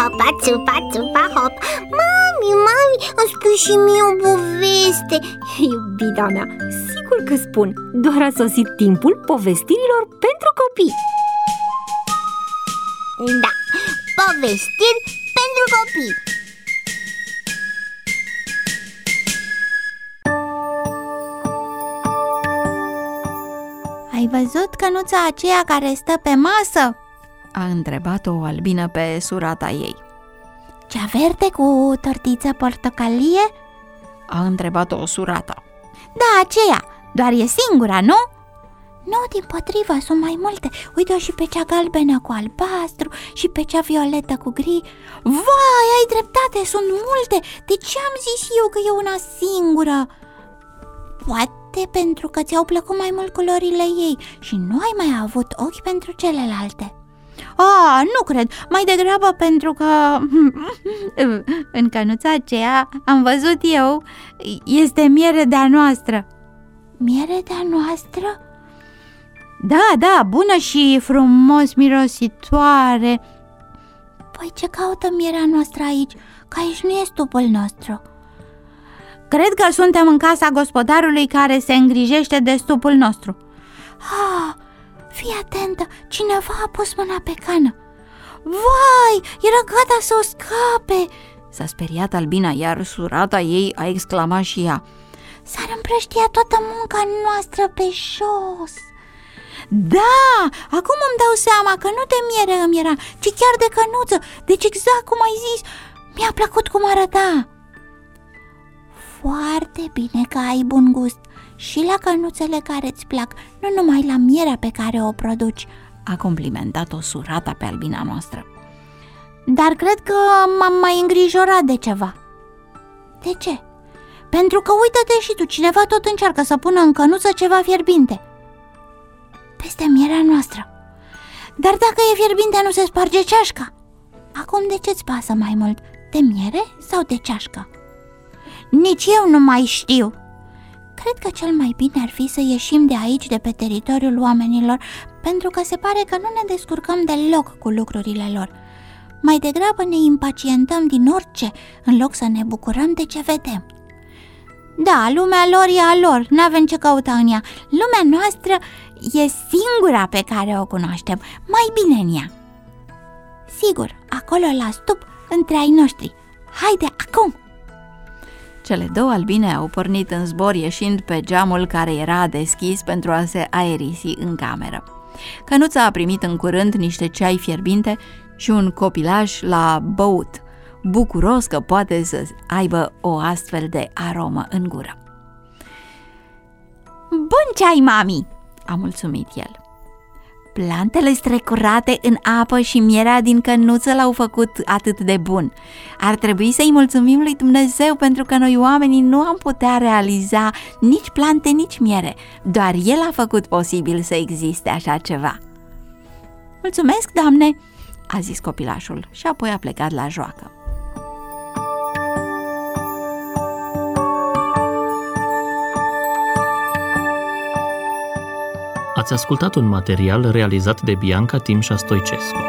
țupa, țupa, țupa, hop. Mami, îmi spui și mie o poveste. Iubita mea, sigur că spun. Doar a sosit timpul povestirilor pentru copii. Da, povestiri pentru copii. Ai văzut cănuța aceea care stă pe masă? A întrebat-o albină pe surata ei. Cea verde cu tortiță portocalie? A întrebat-o surata. Da, aceea, doar e singura, nu? Nu, dimpotrivă, sunt mai multe. Uite-o și pe cea galbenă cu albastru și pe cea violetă cu gri. Vai, ai dreptate, sunt multe. De ce am zis eu că e una singură? Poate pentru că ți-au plăcut mai mult culorile ei și nu ai mai avut ochi pentru celelalte. Nu cred, mai degrabă pentru că în cănuța aceea am văzut eu, este miere de-a noastră. Miere de-a noastră? Da, bună și frumos mirositoare. Păi ce caută mierea noastră aici? Că aici nu e stupul nostru. Cred că suntem în casa gospodarului care se îngrijește de stupul nostru. Fii atentă, cineva a pus mâna pe cană. Vai, era gata să o scape. S-a speriat albina, iar surata ei a exclamat și ea. S-ar împrăștia toată munca noastră pe jos. Da, acum îmi dau seama că nu de miere îmi era, ci chiar de cănuță. Deci exact cum ai zis, mi-a plăcut cum arăta. Foarte bine că ai bun gust și la cănuțele care îți plac, nu numai la mierea pe care o produci, a complimentat-o surata pe albina noastră. Dar cred că m-am mai îngrijorat de ceva. De ce? Pentru că uită-te și tu, cineva tot încearcă să pună în cănuță ceva fierbinte peste mierea noastră. Dar dacă e fierbinte, nu se sparge ceașca. Acum de ce-ți pasă mai mult? De miere sau de ceașcă? Nici eu nu mai știu. Cred că cel mai bine ar fi să ieșim de aici, de pe teritoriul oamenilor, pentru că se pare că nu ne descurcăm deloc cu lucrurile lor. Mai degrabă ne impacientăm din orice, în loc să ne bucurăm de ce vedem. Da, lumea lor e a lor, n-avem ce căuta în ea. Lumea noastră e singura pe care o cunoaștem, mai bine în ea. Sigur, acolo la stup, între ai noștri. Haide, acum! Cele două albine au pornit în zbor, ieșind pe geamul care era deschis pentru a se aerisi în cameră. Cănuța a primit în curând niște ceai fierbinte și un copilaj l-a băut, bucuros că poate să aibă o astfel de aromă în gură. Bun ceai, mami, a mulțumit el. Plantele strecurate în apă și mierea din cănuță l-au făcut atât de bun. Ar trebui să-i mulțumim lui Dumnezeu pentru că noi oamenii nu am putea realiza nici plante, nici miere. Doar El a făcut posibil să existe așa ceva. Mulțumesc, Doamne, a zis copilașul și apoi a plecat la joacă. Ați ascultat un material realizat de Bianca Timșa Stoicescu.